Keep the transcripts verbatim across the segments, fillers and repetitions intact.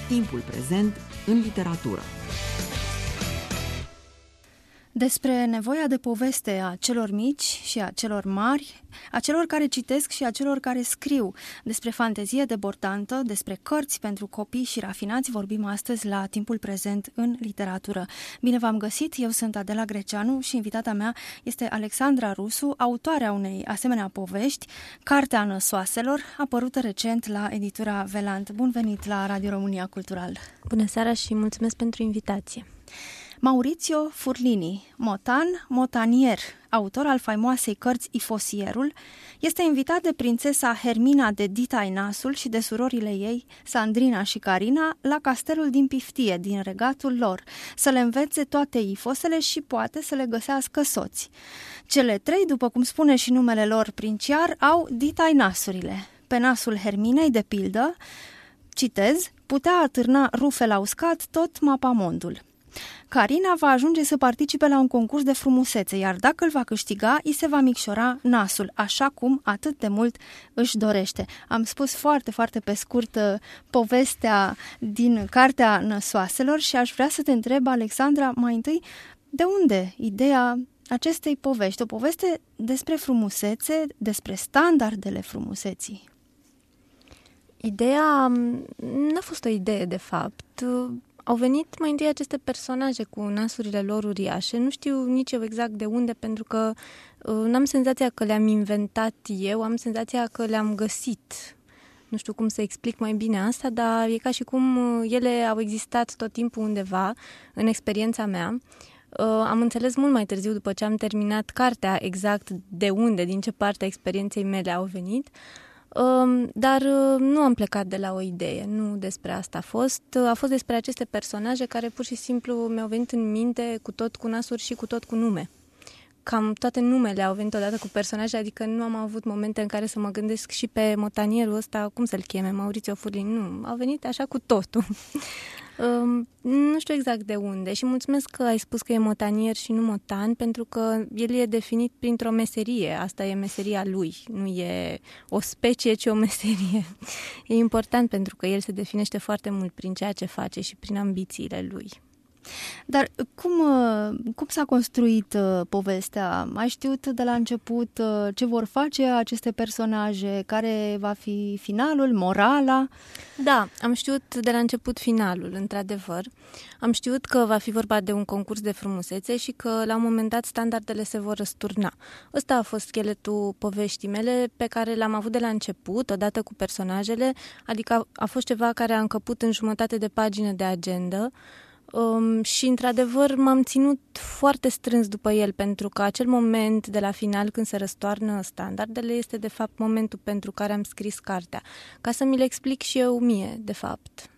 Timpul prezent în literatură. Despre nevoia de poveste a celor mici și a celor mari, a celor care citesc și a celor care scriu, despre fantezie debordantă, despre cărți pentru copii și rafinați, vorbim astăzi la Timpul prezent în literatură. Bine v-am găsit, eu sunt Adela Greceanu și invitata mea este Alexandra Rusu, autoarea unei asemenea povești, Cartea Năsoaselor, apărută recent la editura Velant. Bun venit la Radio România Cultural! Bună seara și mulțumesc pentru invitație! Maurizio Furlini, motan, motanier, autor al faimoasei cărți Ifosierul, este invitat de prințesa Hermina de Ditainasul și de surorile ei, Sandrina și Carina, la castelul din Piftie, din regatul lor, să le învețe toate ifosele și poate să le găsească soți. Cele trei, după cum spune și numele lor princiar, au Ditainasurile. Pe nasul Herminei, de pildă, citez, putea atârna rufe la uscat tot mapamondul. Carina va ajunge să participe la un concurs de frumusețe, iar dacă îl va câștiga, îi se va micșora nasul, așa cum atât de mult își dorește. Am spus foarte, foarte pe scurt povestea din Cartea Năsoaselor și aș vrea să te întreb, Alexandra, mai întâi, de unde ideea acestei povești? O poveste despre frumusețe, despre standardele frumuseții. Ideea n-a fost o idee, de fapt. Au venit mai întâi aceste personaje cu nasurile lor uriașe. Nu știu nici eu exact de unde, pentru că uh, n-am senzația că le-am inventat eu, am senzația că le-am găsit. Nu știu cum să explic mai bine asta, dar e ca și cum uh, ele au existat tot timpul undeva în experiența mea. Uh, am înțeles mult mai târziu, după ce am terminat cartea, exact de unde, din ce parte a experienței mele au venit. Dar nu am plecat de la o idee, nu despre asta a fost. A fost despre aceste personaje care pur și simplu mi-au venit în minte cu tot cu nasuri și cu tot cu nume. Cam toate numele au venit odată cu personaje, adică nu am avut momente în care să mă gândesc și pe motanierul ăsta, cum să-l cheme, Maurizio Furlini, nu, au venit așa cu totul. Um, nu știu exact de unde și mulțumesc că ai spus că e motanier și nu motan, pentru că el e definit printr-o meserie, asta e meseria lui, nu e o specie, ci o meserie. E important pentru că el se definește foarte mult prin ceea ce face și prin ambițiile lui. Dar cum, cum s-a construit uh, povestea? Ai știut de la început uh, ce vor face aceste personaje? Care va fi finalul, morala? Da, am știut de la început finalul, într-adevăr. Am știut că va fi vorba de un concurs de frumusețe și că la un moment dat standardele se vor răsturna. Ăsta a fost scheletul poveștii mele pe care l-am avut de la început, odată cu personajele, adică a, a fost ceva care a încăput în jumătate de pagină de agendă. Um, și, într-adevăr, m-am ținut foarte strâns după el, pentru că acel moment de la final, când se răstoarnă standardele, este, de fapt, momentul pentru care am scris cartea. Ca să mi le explic și eu mie, de fapt.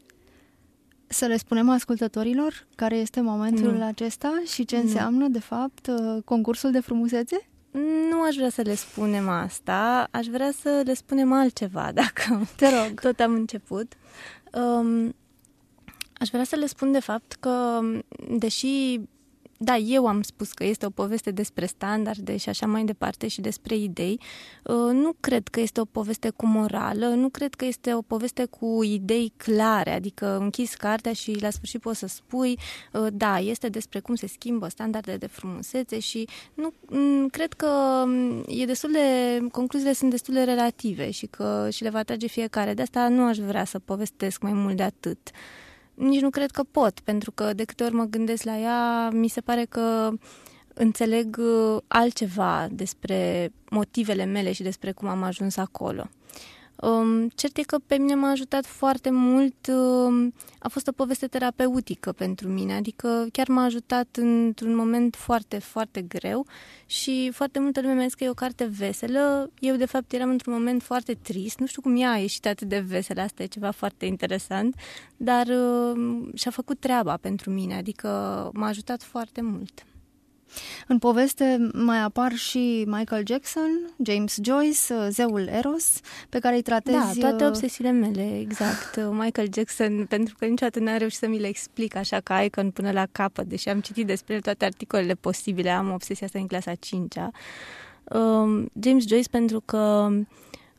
Să le spunem ascultătorilor care este momentul nu. acesta și ce înseamnă, de fapt, concursul de frumusețe? Nu aș vrea să le spunem asta, aș vrea să le spunem altceva, dacă te rog. Tot am început. Um, Aș vrea să le spun de fapt că, deși, da, eu am spus că este o poveste despre standarde și așa mai departe și despre idei, nu cred că este o poveste cu morală, nu cred că este o poveste cu idei clare, adică închizi cartea și la sfârșit poți să spui, da, este despre cum se schimbă standardele de frumusețe și nu cred că e destul de, concluziile sunt destul de relative și că și le va trage fiecare. De asta nu aș vrea să povestesc mai mult de atât. Nici nu cred că pot, pentru că de câte ori mă gândesc la ea, mi se pare că înțeleg altceva despre motivele mele și despre cum am ajuns acolo. Um, cert e că pe mine m-a ajutat foarte mult, um, a fost o poveste terapeutică pentru mine, adică chiar m-a ajutat într-un moment foarte, foarte greu și foarte multă lume mi-a zis că e o carte veselă. Eu, de fapt, eram într-un moment foarte trist, nu știu cum ea a ieșit atât de veselă, asta e ceva foarte interesant, dar uh, și-a făcut treaba pentru mine, adică m-a ajutat foarte mult. În poveste mai apar și Michael Jackson, James Joyce, zeul Eros, pe care îi tratezi... Da, toate obsesiile mele, exact. Michael Jackson, pentru că niciodată n-am reușit să mi le explic așa ca icon până la capăt, deși am citit despre el toate articolele posibile, am obsesia asta în clasa a cincea. Um, James Joyce pentru că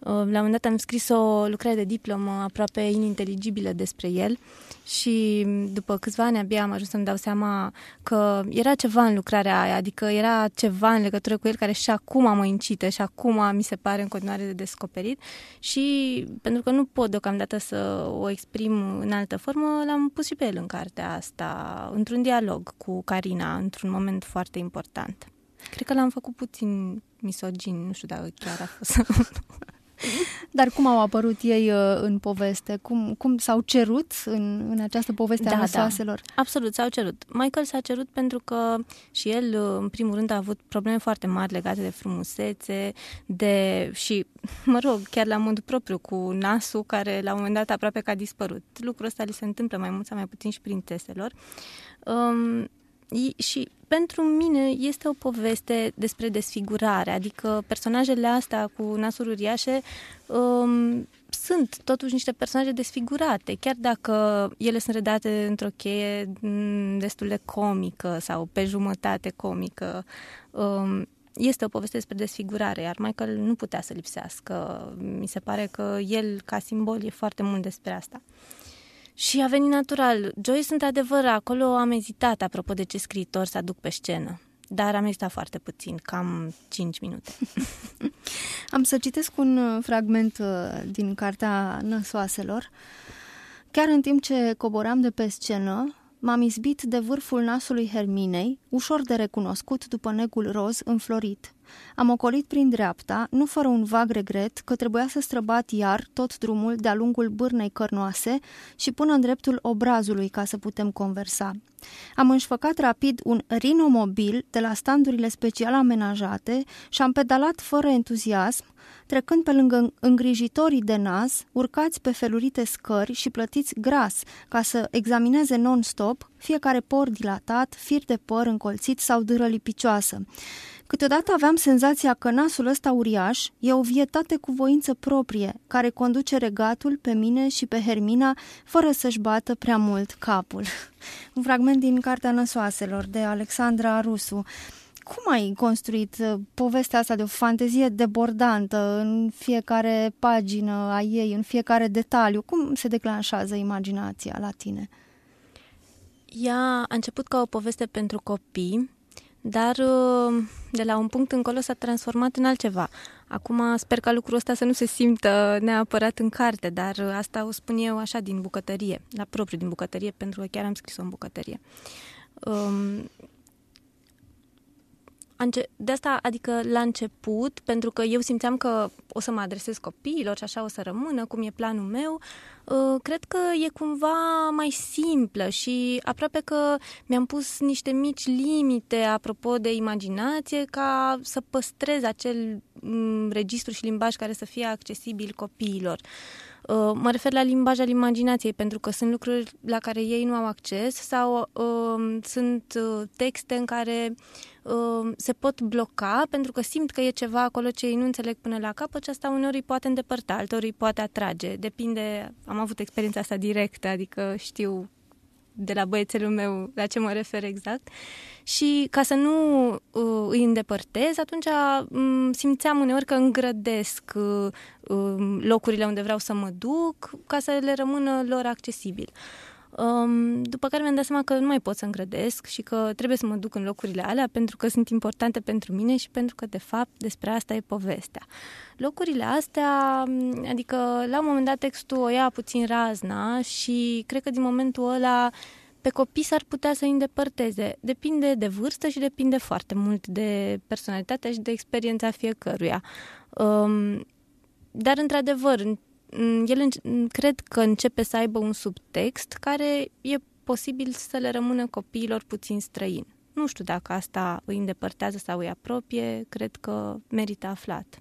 La un moment dat am scris o lucrare de diplomă aproape ininteligibilă despre el și după câțiva ani abia am ajuns să-mi dau seama că era ceva în lucrarea aia, adică era ceva în legătură cu el care și acum mă incită și acum mi se pare în continuare de descoperit și pentru că nu pot deocamdată să o exprim în altă formă, l-am pus și pe el în cartea asta, într-un dialog cu Carina, într-un moment foarte important. Cred că l-am făcut puțin misogin, nu știu dacă chiar a fost. Dar cum au apărut ei uh, în poveste? Cum, cum s-au cerut în, în această poveste da, a năsoaselor? Da, absolut, s-au cerut. Michael s-a cerut pentru că și el, în primul rând, a avut probleme foarte mari legate de frumusețe, de și, mă rog, chiar la modul propriu, cu nasul care la un moment dat aproape că a dispărut. Lucrul ăsta li se întâmplă mai mult sau mai puțin și prințeselor. Um, și pentru mine este o poveste despre desfigurare, adică personajele astea cu nasuri uriașe um, sunt totuși niște personaje desfigurate, chiar dacă ele sunt redate într-o cheie destul de comică sau pe jumătate comică. Um, este o poveste despre desfigurare, iar Michael nu putea să lipsească. Mi se pare că el, ca simbol, e foarte mult despre asta. Și a venit natural. Joyce, într-adevăr, acolo am ezitat, apropo de ce scriitor să aduc pe scenă. Dar am ezitat foarte puțin, cam cinci minute. Am să citesc un fragment din cartea Năsoaselor. Chiar în timp ce coboram de pe scenă, m-am izbit de vârful nasului Herminei, ușor de recunoscut după negul roz înflorit. Am ocolit prin dreapta, nu fără un vag regret că trebuia să străbat iar tot drumul de-a lungul bârnei cărnoase și până în dreptul obrazului ca să putem conversa. Am înșfăcat rapid un rinomobil de la standurile special amenajate și am pedalat fără entuziasm, trecând pe lângă îngrijitorii de nas, urcați pe felurite scări și plătiți gras ca să examineze non-stop fiecare por dilatat, fir de păr încolțit sau dâră lipicioasă. Câteodată aveam senzația că nasul ăsta uriaș e o vietate cu voință proprie, care conduce regatul pe mine și pe Hermina fără să-și bată prea mult capul. Un fragment din Cartea Năsoaselor de Alexandra Rusu. Cum ai construit povestea asta de o fantezie debordantă în fiecare pagină a ei, în fiecare detaliu? Cum se declanșează imaginația la tine? Ea a început ca o poveste pentru copii, dar de la un punct încolo s-a transformat în altceva. Acum sper ca lucrul ăsta să nu se simtă neapărat în carte, dar asta o spun eu așa din bucătărie, la propriu din bucătărie, pentru că chiar am scris-o în bucătărie. Um, De asta, adică la început, pentru că eu simțeam că o să mă adresez copiilor și așa o să rămână, cum e planul meu, cred că e cumva mai simplă și aproape că mi-am pus niște mici limite apropo de imaginație ca să păstrez acel registru și limbaj care să fie accesibil copiilor. Mă refer la limbaj al imaginației, pentru că sunt lucruri la care ei nu au acces sau uh, sunt texte în care uh, se pot bloca pentru că simt că e ceva acolo ce ei nu înțeleg până la capăt și asta uneori îi poate îndepărta, alteori îi poate atrage. Depinde, am avut experiența asta directă, adică știu de la băiețelul meu la ce mă refer exact. Și ca să nu uh, îi îndepărtez, atunci um, simțeam uneori că îngrădesc uh, um, locurile unde vreau să mă duc ca să le rămână lor accesibil. Um, după care mi-am dat seama că nu mai pot să îngrădesc și că trebuie să mă duc în locurile alea pentru că sunt importante pentru mine și pentru că, de fapt, despre asta e povestea. Locurile astea, adică, la un moment dat textul o ia puțin razna și cred că din momentul ăla pe copii s-ar putea să îi îndepărteze. Depinde de vârstă și depinde foarte mult de personalitatea și de experiența fiecăruia. Um, dar, într-adevăr, el cred că începe să aibă un subtext care e posibil să le rămână copiilor puțin străin. Nu știu dacă asta îi îndepărtează sau îi apropie, cred că merită aflat.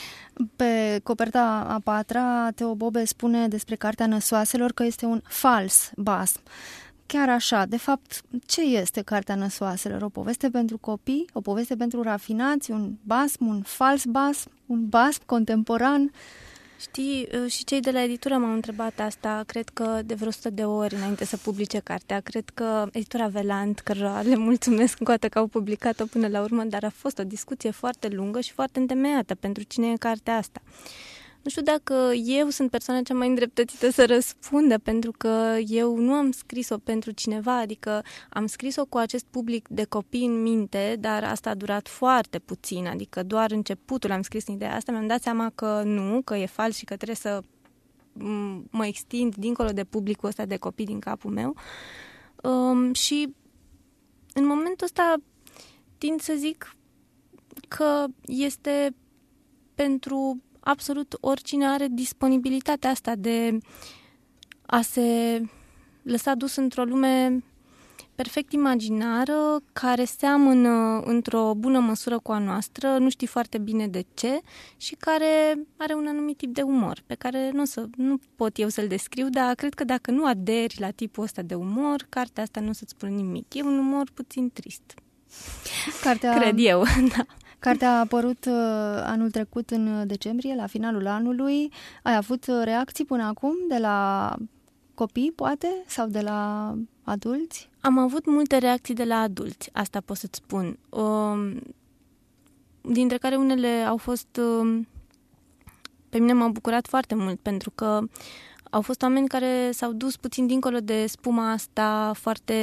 Pe coperta a patra, Teo Bobe spune despre Cartea Năsoaselor că este un fals basm. Chiar așa, de fapt, ce este Cartea Năsoaselor? O poveste pentru copii? O poveste pentru rafinați? Un basm? Un fals basm? Un basm contemporan? Știi, și cei de la editură m-au întrebat asta, cred că de vreo o sută de ori înainte să publice cartea. Cred că editura Velant, cărora le mulțumesc încă o dată că au publicat-o până la urmă, dar a fost o discuție foarte lungă și foarte întemeiată pentru cine e cartea asta. Nu știu dacă eu sunt persoana cea mai îndreptățită să răspundă, pentru că eu nu am scris-o pentru cineva, adică am scris-o cu acest public de copii în minte, dar asta a durat foarte puțin, adică doar începutul am scris în ideea asta, mi-am dat seama că nu, că e fals și că trebuie să mă extind dincolo de publicul ăsta de copii din capul meu. Um, și în momentul ăsta tind să zic că este pentru absolut oricine are disponibilitatea asta de a se lăsa dus într-o lume perfect imaginară, care seamănă într-o bună măsură cu a noastră, nu știi foarte bine de ce, și care are un anumit tip de umor, pe care nu, o să, nu pot eu să-l descriu, dar cred că dacă nu aderi la tipul ăsta de umor, cartea asta nu o să-ți spune nimic. E un umor puțin trist. Cartea... Cred eu, da. Cartea a apărut uh, anul trecut în decembrie, la finalul anului. Ai avut reacții până acum de la copii, poate? Sau de la adulți? Am avut multe reacții de la adulți, asta pot să-ți spun. Uh, dintre care unele au fost... Uh, pe mine m-au bucurat foarte mult, pentru că au fost oameni care s-au dus puțin dincolo de spuma asta foarte...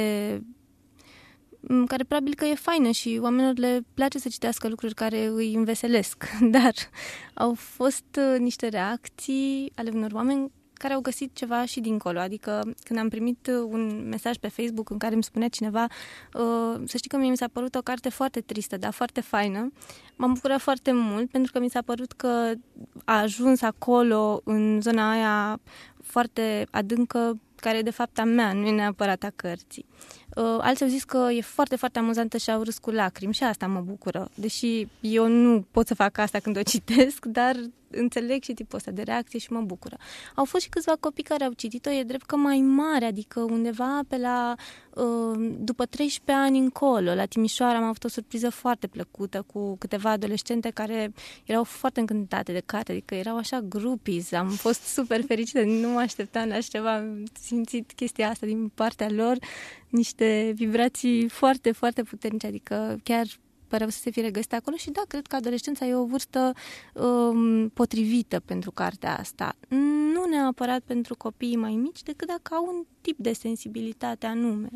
care probabil că e faină și oamenilor le place să citească lucruri care îi înveselesc, dar au fost uh, niște reacții ale unor oameni care au găsit ceva și dincolo. Adică când am primit un mesaj pe Facebook în care îmi spunea cineva uh, să știi că mie mi s-a părut o carte foarte tristă, dar foarte faină, m-am bucurat foarte mult pentru că mi s-a părut că a ajuns acolo în zona aia foarte adâncă, care e de fapt a mea, nu e neapărat a cărții. Uh, alții au zis că e foarte, foarte amuzantă și au râs cu lacrimi și asta mă bucură. Deși eu nu pot să fac asta când o citesc, dar înțeleg și tipul ăsta de reacție și mă bucură. Au fost și câțiva copii care au citit-o, e drept că mai mare, adică undeva pe la uh, după treisprezece ani încolo. La Timișoara am avut o surpriză foarte plăcută cu câteva adolescente care erau foarte încântate de carte, adică erau așa groupies, am fost super fericită, nu mă așteptam la așa ceva, am simțit chestia asta din partea lor, niște vibrații foarte, foarte puternice, adică chiar păreau să se fie regăsite acolo și da, cred că adolescența e o vârstă um, potrivită pentru cartea asta. Nu neapărat pentru copiii mai mici, decât dacă au un tip de sensibilitate anume.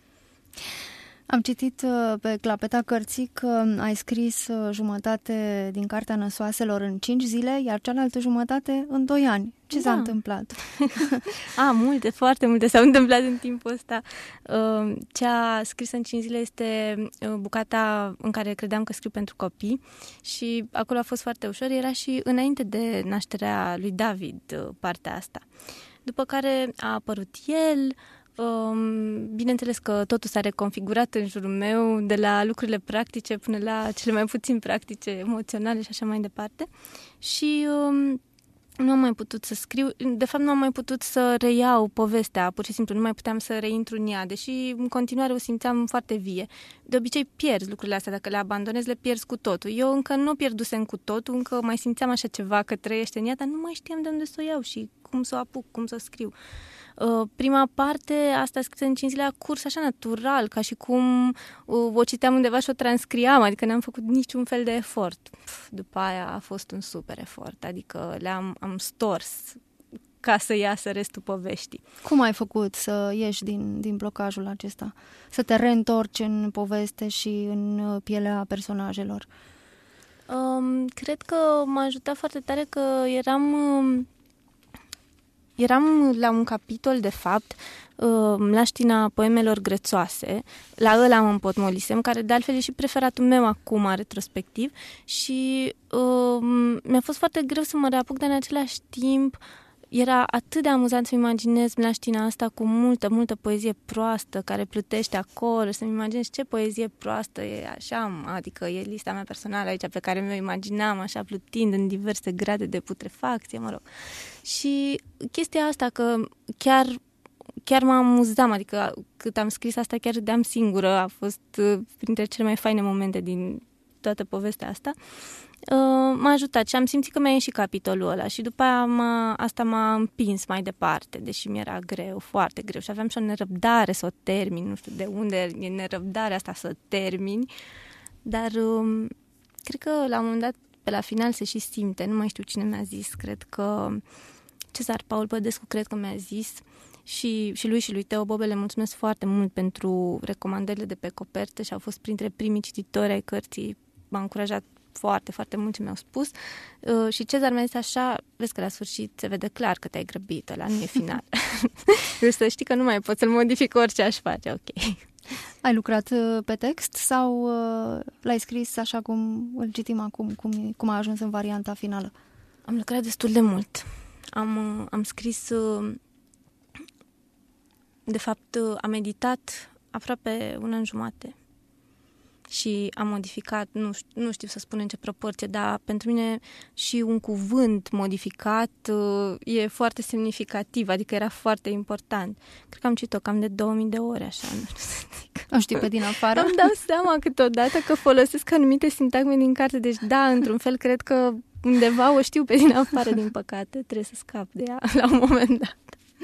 Am citit pe clapeta cărții că ai scris jumătate din Cartea Năsoaselor în cinci zile, iar cealaltă jumătate în doi ani. Ce da. s-a întâmplat? A, multe, foarte multe s-au întâmplat în timpul ăsta. Cea scrisă în cinci zile este bucata în care credeam că scriu pentru copii și acolo a fost foarte ușor. Era și înainte de nașterea lui David partea asta. După care a apărut el. Bineînțeles că totul s-a reconfigurat în jurul meu, de la lucrurile practice până la cele mai puțin practice, emoționale și așa mai departe. Și um, nu am mai putut să scriu, de fapt nu am mai putut să reiau povestea, pur și simplu nu mai puteam să reintru în ea, deși în continuare o simțeam foarte vie. De obicei pierzi lucrurile astea, dacă le abandonezi, le pierzi cu totul. Eu încă nu o pierdusem cu totul, încă mai simțeam așa ceva că trăiește în ea, dar nu mai știam de unde să o iau și cum să o apuc, cum să o scriu. Uh, prima parte, asta scrisă în cinci zile, a curs așa natural, ca și cum uh, o citeam undeva și o transcriam, adică n-am făcut niciun fel de efort. Pf, după aia a fost un super efort, adică le-am am stors ca să iasă restul poveștii. Cum ai făcut să ieși din, din blocajul acesta? Să te reîntorci în poveste și în pielea personajelor? Um, cred că m-a ajutat foarte tare că eram... Um, Eram la un capitol, de fapt, mlaștina poemelor grețoase, la ăla mă împotmolisem, care de altfel e și preferatul meu acum, retrospectiv, și uh, mi-a fost foarte greu să mă reapuc, dar în același timp era atât de amuzant să-mi imaginez mlaștina asta cu multă, multă poezie proastă care plutește acolo, să-mi imaginez ce poezie proastă e așa, adică e lista mea personală aici pe care mi-o imaginam așa plutind în diverse grade de putrefacție, mă rog. Și chestia asta că chiar, chiar m-am amuzam, adică cât am scris asta chiar râdeam singură, a fost printre cele mai faine momente din toată povestea asta. Uh, m-a ajutat și am simțit că mi-a ieșit capitolul ăla și după aia m-a, asta m-a împins mai departe, deși mi-era greu, foarte greu și aveam și o nerăbdare să o termin, nu știu de unde e nerăbdarea asta să termini, dar uh, cred că la un moment dat pe la final se și simte, nu mai știu cine mi-a zis, cred că Cezar Paul Bădescu cred că mi-a zis și, și lui și lui Teo Bobe le mulțumesc foarte mult pentru recomandările de pe copertă și au fost printre primii cititori ai cărții, m-a încurajat foarte, foarte mult ce mi-au spus uh, și Cezar mi-a zis așa, vezi că la sfârșit se vede clar că te-ai grăbit, ăla nu e final. Deci să știi că nu mai pot să-l modific orice aș face, ok. Ai lucrat pe text sau uh, l-ai scris așa cum îl citim acum, cum, cum a ajuns în varianta finală? Am lucrat destul de mult. Am, am scris, de fapt, am editat aproape un an jumate și am modificat, nu știu, nu știu să spun în ce proporție, dar pentru mine și un cuvânt modificat e foarte semnificativ, adică era foarte important. Cred că am citit-o cam de două mii de ore, așa, nu știu să zic. O știi pe din afară? Îmi dau seama câteodată că folosesc anumite sintagme din carte, deci da, într-un fel, cred că undeva o știu pe din afară, din păcate, trebuie să scap de ea la un moment dat.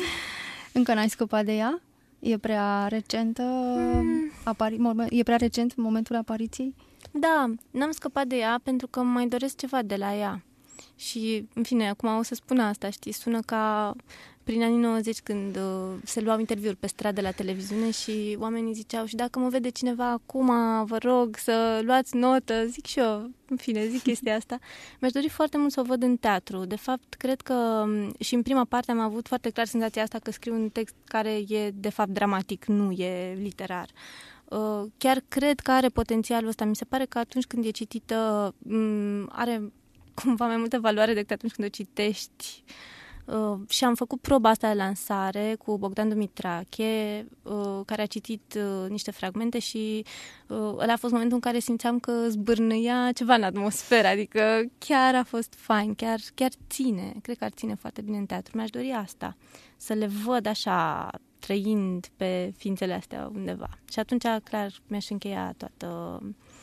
Încă n-ai scăpat de ea? E prea recentă? Mm. Apari- e prea recent momentul apariției? Da, n-am scăpat de ea pentru că mai doresc ceva de la ea. Și, în fine, acum o să spun asta, știi, sună ca prin anii nouăzeci când uh, se luau interviuri pe stradă la televiziune și oamenii ziceau și dacă mă vede cineva acum, vă rog să luați notă, zic și eu, în fine, zic chestia asta. Mi-aș dori foarte mult să o văd în teatru. De fapt, cred că și în prima parte am avut foarte clar senzația asta că scriu un text care e, de fapt, dramatic, nu e literar. Uh, chiar cred că are potențialul ăsta. Mi se pare că atunci când e citită, m- are cumva mai multă valoare decât atunci când o citești. Uh, și am făcut proba asta de lansare cu Bogdan Dumitrache, uh, care a citit uh, niște fragmente și uh, ăla a fost momentul în care simțeam că zbârnăia ceva în atmosferă, adică chiar a fost fain, chiar, chiar ține, cred că ar ține foarte bine în teatru. Mi-aș dori asta, să le văd așa, trăind pe ființele astea undeva. Și atunci, clar, mi-aș încheia toată...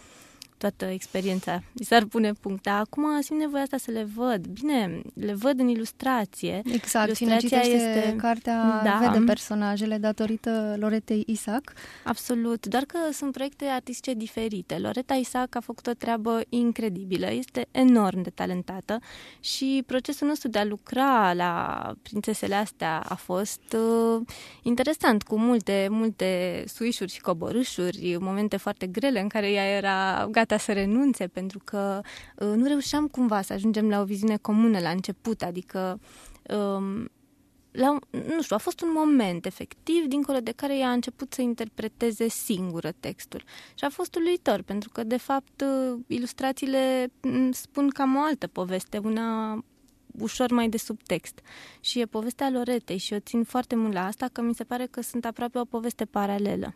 toată experiența. Mi s-ar pune punct. Dar acum simt nevoia asta să le văd. Bine, le văd în ilustrație. Exact. Ilustrația cine citește este... cartea da. vede personajele datorită Loretei Isac. Absolut. Doar că sunt proiecte artistice diferite. Loreta Isac a făcut o treabă incredibilă. Este enorm de talentată și procesul nostru de a lucra la prințesele astea a fost uh, interesant, cu multe, multe suișuri și coborâșuri, momente foarte grele în care ea era gata să renunțe, pentru că uh, nu reușeam cumva să ajungem la o viziune comună la început, adică um, la, nu știu, a fost un moment efectiv dincolo de care ea a început să interpreteze singură textul. Și a fost uluitor, pentru că de fapt uh, ilustrațiile spun cam o altă poveste, una ușor mai de subtext. Și e povestea Loretei și eu țin foarte mult la asta, că mi se pare că sunt aproape o poveste paralelă.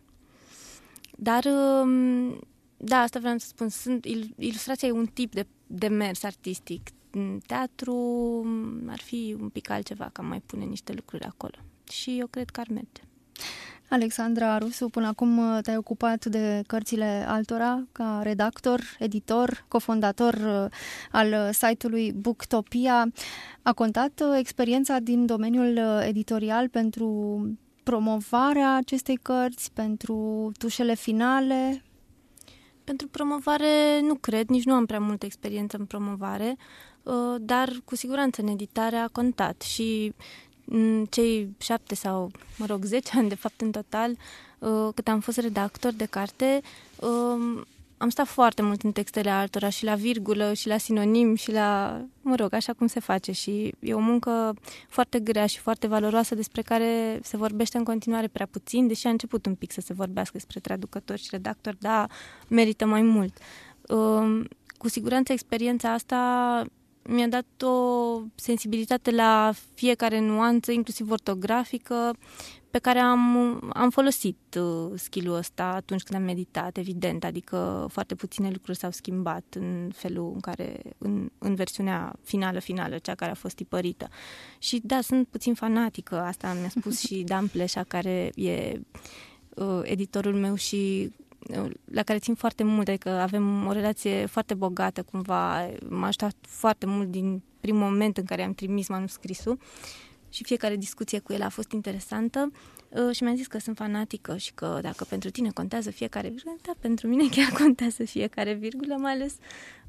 Dar uh, da, asta vreau să spun. Sunt, ilustrația e un tip de, de mers artistic. În teatru ar fi un pic altceva, că am mai pune niște lucruri acolo. Și eu cred că ar merge. Alexandra Rusu, până acum te-ai ocupat de cărțile altora ca redactor, editor, cofondator al site-ului Booktopia. A contat experiența din domeniul editorial pentru promovarea acestei cărți, pentru tușele finale? Pentru promovare nu cred, nici nu am prea multă experiență în promovare, dar cu siguranță în editare a contat și cei șapte sau, mă rog, zece ani de fapt în total, cât am fost redactor de carte, am stat foarte mult în textele altora și la virgulă și la sinonim și la, mă rog, așa cum se face și e o muncă foarte grea și foarte valoroasă despre care se vorbește în continuare prea puțin, deși a început un pic să se vorbească despre traducători și redactori, dar merită mai mult. Cu siguranță experiența asta mi-a dat o sensibilitate la fiecare nuanță, inclusiv ortografică, pe care am, am folosit uh, skill-ul ăsta atunci când am meditat, evident, adică foarte puține lucruri s-au schimbat în felul în care, în, în versiunea finală-finală, cea care a fost tipărită. Și da, sunt puțin fanatică, asta mi-a spus și Dan Pleșa, care e uh, editorul meu și la care țin foarte mult, adică avem o relație foarte bogată cumva, m-a ajutat foarte mult din primul moment în care am trimis manuscrisul și fiecare discuție cu el a fost interesantă și mi-a zis că sunt fanatică și că dacă pentru tine contează fiecare virgulă, da, pentru mine chiar contează fiecare virgulă, mai ales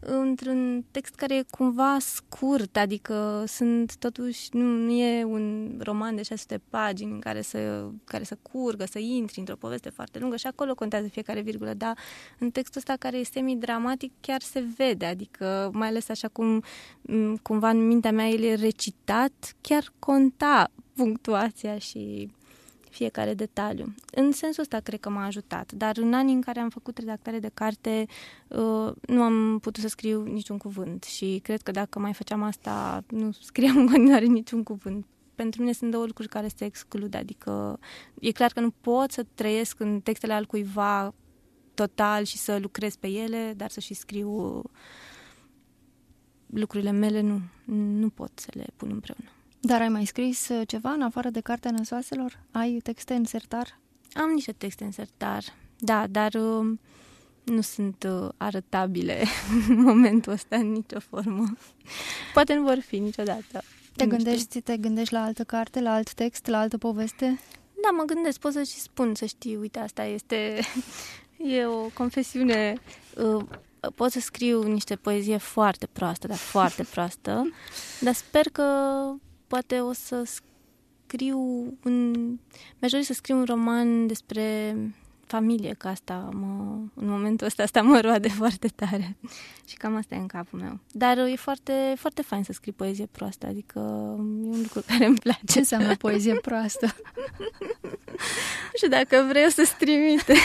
într-un text care e cumva scurt, adică sunt totuși, nu, nu e un roman de șase sute pagini în care să, care să curgă, să intri într-o poveste foarte lungă și acolo contează fiecare virgulă, dar în textul ăsta care e semi-dramatic chiar se vede, adică mai ales așa cum cumva în mintea mea el e recitat, chiar conta punctuația și fiecare detaliu. În sensul ăsta cred că m-a ajutat, dar în anii în care am făcut redactare de carte uh, nu am putut să scriu niciun cuvânt și cred că dacă mai făceam asta nu scriam în continuare niciun cuvânt. Pentru mine sunt două lucruri care se exclud, adică e clar că nu pot să trăiesc în textele altcuiva total și să lucrez pe ele, dar să și scriu lucrurile mele, nu, nu pot să le pun împreună. Dar ai mai scris ceva în afară de Cartea Năsoaselor? Ai texte în sertar? Am niște texte în sertar, da, dar uh, nu sunt uh, arătabile în momentul ăsta în nicio formă. Poate nu vor fi niciodată. Te gândești, te gândești la altă carte, la alt text, la altă poveste? Da, mă gândesc, pot să și spun, să știi, uite, asta este e o confesiune. Uh, pot să scriu niște poezie foarte proastă, dar foarte proastă, dar sper că poate o să scriu un... Mi-aș dori să scriu un roman despre familie, că asta mă, în momentul ăsta asta mă roade foarte tare și cam asta e în capul meu. Dar e foarte, foarte fain să scrii poezie proastă, adică e un lucru care îmi place. Ce înseamnă poezie proastă? Nu știu, dacă vrei o să-ți trimite.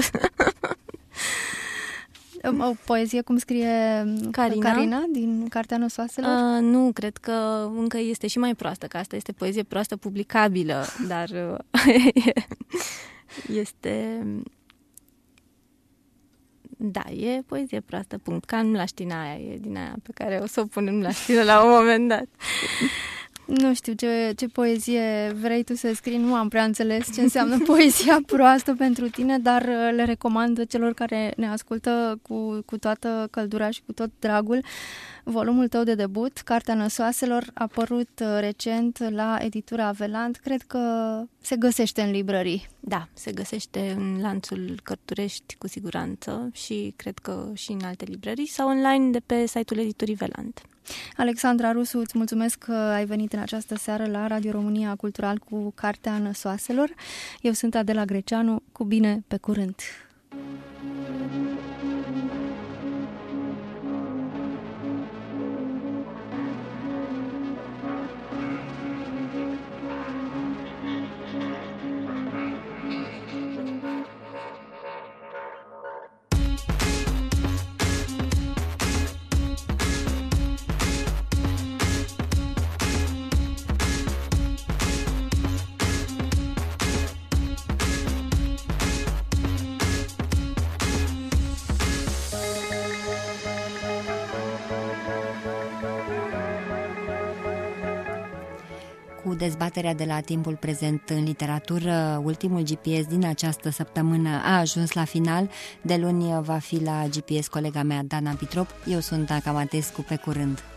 O poezie cum scrie Carina, Carina din Cartea Năsoaselor? Uh, nu, cred că încă este și mai proastă, că asta este poezie proastă publicabilă, dar uh, este... Da, e poezie proastă, punct. Ca în mlaștina aia, e din aia pe care o să o pun în mlaștină la un moment dat. Nu știu ce, ce poezie vrei tu să scrii, nu am prea înțeles ce înseamnă poezia proastă pentru tine, dar le recomand celor care ne ascultă cu, cu toată căldura și cu tot dragul volumul tău de debut, Cartea Năsoaselor, a apărut recent la editura Aveland, cred că se găsește în librării. Da, se găsește în lanțul Cărturești cu siguranță și cred că și în alte librării sau online de pe site-ul editurii Veland. Alexandra Rusu, îți mulțumesc că ai venit în această seară la Radio România Cultural cu Cartea Năsoaselor. Eu sunt Adela Greceanu, cu bine, pe curând! Cu dezbaterea de la Timpul Prezent în literatură, ultimul G P S din această săptămână a ajuns la final. De luni va fi la G P S colega mea Dana Pitrop. Eu sunt Anca Matescu, pe curând!